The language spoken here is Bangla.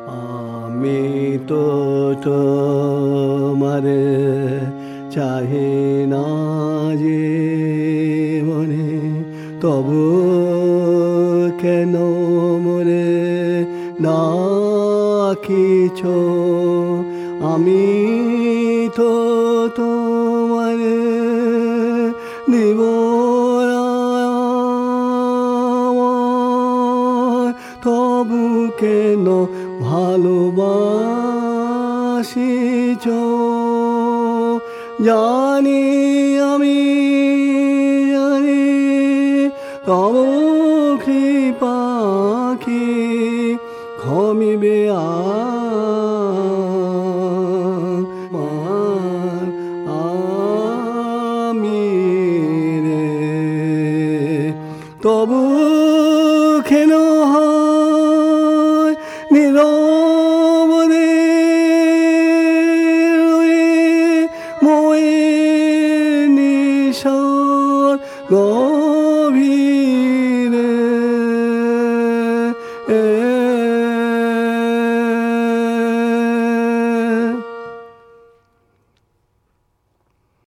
আমি তো তোমারে চাহি না যে মনে, তবু কেন মোরে ডাকিছ? আমি তো তোমারে দিব আমার, তবু কেন ভালোবাসিছ? জানি আমি, জানি তবু কৃপাকি ক্ষমিবে আমার আমি রে। তবু কেন হয় নীরবে মোর নিশার গভীর